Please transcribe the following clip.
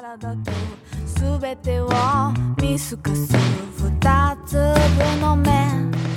体と全てを見透かす二粒の目